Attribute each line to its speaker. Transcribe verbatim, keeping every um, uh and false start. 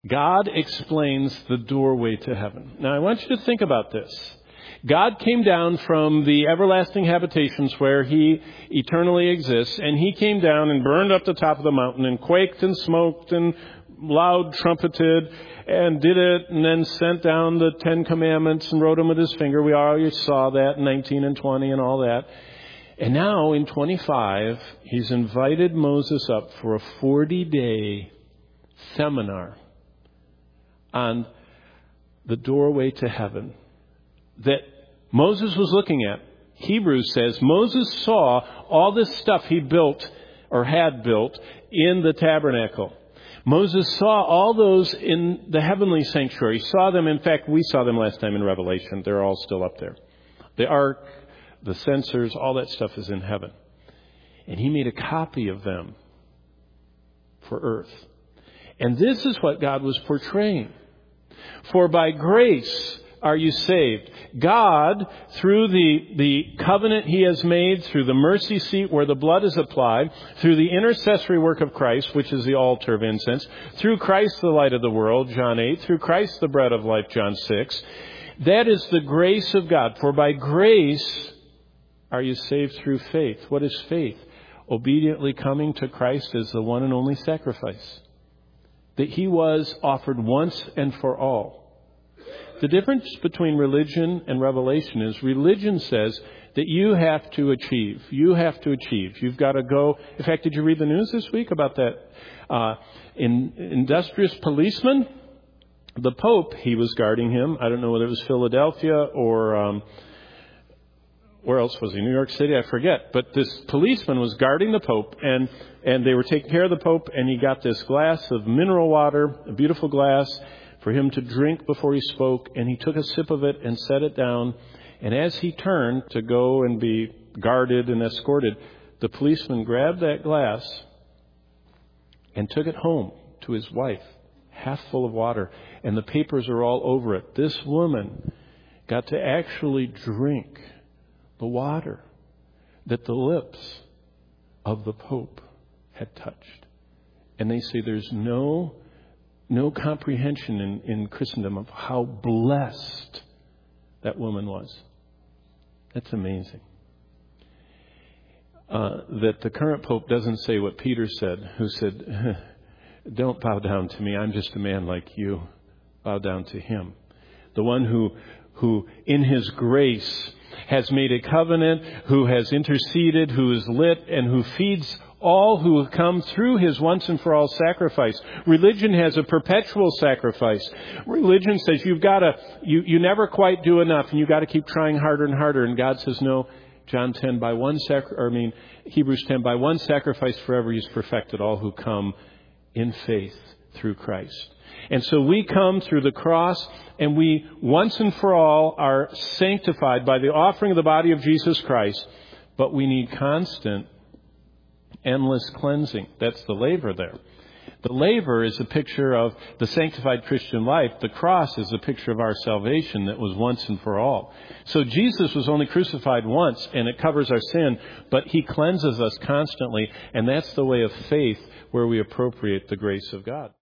Speaker 1: God explains the doorway to heaven. Now, I want you to think about this. God came down from the everlasting habitations where He eternally exists, and He came down and burned up the top of the mountain and quaked and smoked and loud trumpeted and did it, and then sent down the Ten Commandments and wrote them with His finger. We already saw that in nineteen and twenty and all that. And now in twenty-five, He's invited Moses up for a forty-day seminar on the doorway to heaven that Moses was looking at. Hebrews says Moses saw all this stuff he built or had built in the tabernacle. Moses saw all those in the heavenly sanctuary. He saw them. In fact, we saw them last time in Revelation. They're all still up there. The ark, the censers, all that stuff is in heaven. And he made a copy of them for earth. And this is what God was portraying. For by grace are you saved. God, through the, the covenant He has made, through the mercy seat where the blood is applied, through the intercessory work of Christ, which is the altar of incense, through Christ the light of the world, John eight, through Christ the bread of life, John six, that is the grace of God. For by grace are you saved through faith. What is faith? Obediently coming to Christ as the one and only sacrifice. That He was offered once and for all. The difference between religion and revelation is religion says that you have to achieve. You have to achieve. You've got to go. In fact, did you read the news this week about that uh, in, industrious policeman? The Pope, he was guarding him. I don't know whether it was Philadelphia or um, where else was he? New York City? I forget. But this policeman was guarding the Pope, and, and they were taking care of the Pope, and he got this glass of mineral water, a beautiful glass, for him to drink before he spoke, and he took a sip of it and set it down. And as he turned to go and be guarded and escorted, the policeman grabbed that glass and took it home to his wife, half full of water, and the papers are all over it. This woman got to actually drink the water that the lips of the Pope had touched. And they say there's no No comprehension in, in Christendom of how blessed that woman was. That's amazing. Uh, that the current Pope doesn't say what Peter said, who said, don't bow down to me. I'm just a man like you. Bow down to Him. The one who, who in His grace has made a covenant, who has interceded, who is lit, and who feeds all who have come through His once and for all sacrifice. Religion has a perpetual sacrifice. Religion says you've got to, you, you never quite do enough, and you've got to keep trying harder and harder. And God says, no, John ten, by one sacri- or I mean, Hebrews ten, by one sacrifice forever He's perfected all who come in faith through Christ. And so we come through the cross, and we once and for all are sanctified by the offering of the body of Jesus Christ. But we need constant, endless cleansing. That's the laver there. The laver is a picture of the sanctified Christian life. The cross is a picture of our salvation that was once and for all. So Jesus was only crucified once, and it covers our sin, but He cleanses us constantly, and that's the way of faith where we appropriate the grace of God.